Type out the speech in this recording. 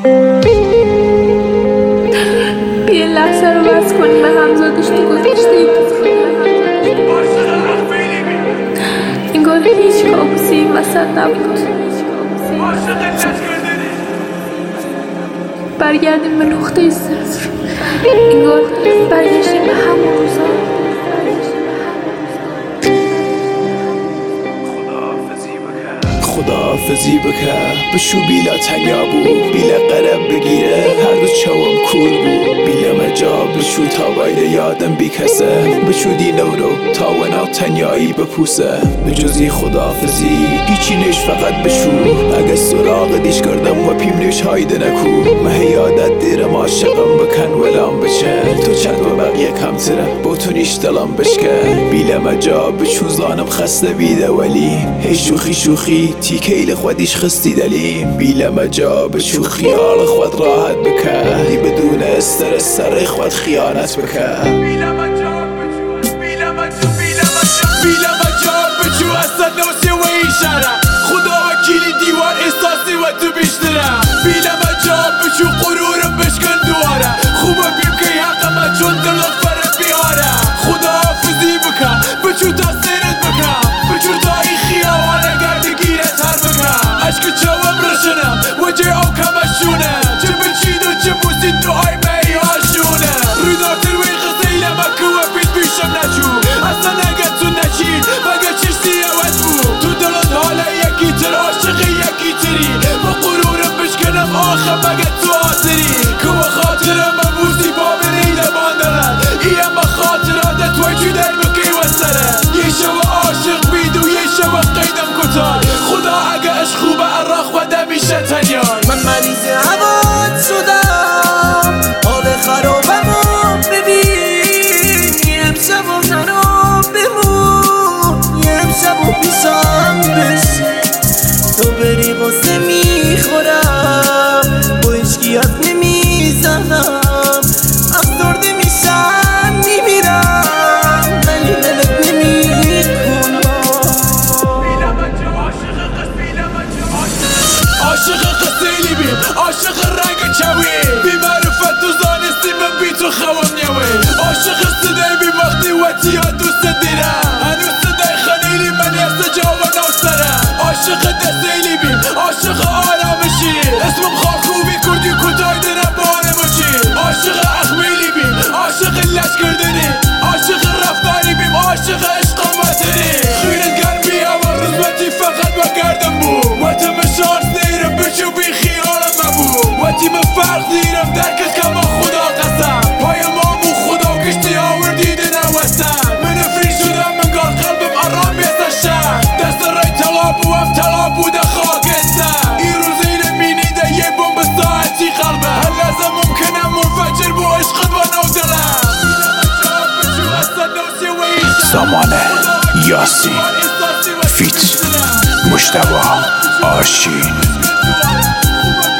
یه لحظه رو بس کنی به همزادش تو گذشته انگار هیچ کابوسی این وسط نبود. برگردیم به نقطه صفر. انگار برگشتیم به همون روزا. خداحافظی بکر بشو بیلا تنیا بود بیلا قرب بگیره هر دو چوم کور بود بیلا مجا بشو تا باید یادم بی کسه بشو دی نورو تا ونا تنیایی بپوسه بجزی خداحافظی هیچی نش فقط بشو اگه سراغ دیش کردم و پیم نش هایده نکو مه یادت دیرم عاشقم بکن ولام بچه تو چند و بقیه کم تره با تو نیش دلم بشکه بیلا مجا بشو زانم خسته بیده ولی هی شوخی شوخی تیکیل خودیش خستی دلی بیلا مجا بشو خیال خود راحت بکر دی بدون استرس سر خود خیانت بکر بیلا مجا بشو اصلا نوشه و ایشاره خدا وکیلی دیوار احساسی و تو بیشتره بیلا مجا بشو قرورم بشکن دواره خوبه بیم که حقمه چون دلت بره بیاره خدا حافظی بکن بشو تصیرت بکن بشو تاریخی آوانه گرد گیرت هر بکن عشق چوم رشنم وجه او کمشونه چه بچید و چه بوزید تو آی بی هاشونه ریداتر وی غزیله مکو و بیت بیشم نچو اصلا نگه تو نچید بگه چشتی اوت بود تو دلت حالا یکی تر عاشقی یکی تری با قرورم بشکنم آخه بگه تو آسری که با خاطرم بوزی با بریده باندرد ایم با خاطرات توی جو در بکی و سره یه شو عاشق بید و یه شو قیدم کتار خدا اگه عشق خوبه اراخ و دمیشه تنیار من مریض هوات شدم حال خرابمو ببین یه امشب و تنها بمون یه امشب و پیشم بشین تو بری غصه میخورم با هیچگیت نمیزنم افسرده میشم میمیرم ولی دلت نمیکنم عاشق قصیلی بیم عاشق رنگ چوی بی معرفت و زانستی من بی تو خوام نیوی عاشق صدای بی وقتی وطی ها دوست دیره هنوز صدای خلیلی من یست جاوه نوستره عاشق دستیلی بیم عاشق آرامشی اسمم خاکوبی کردی کتای دنم بارمشی عاشق اخمیلی بیم عاشق لش کردنی عاشق رفتاری بیم عاشق عشق وطنی خیرت گرمی اما رزمتی فقط بگردم بود وطم شانس دیرم بشو بی خیالم مبود وطی من فرق دیرم درکت کم خدا قسم پای مامو خدا کشتی آوردی دنه وستم من افری شدم من گار قلبم آرام بیست شد دست رای طلاب و هم طلاب بوده خاکستم این روزی نمینیده یه بوم ساعتی قلبه هر لحظه ممکنم منفجر بو عشقت و نو دلم سامانه یاسین فیت مجتبی آشین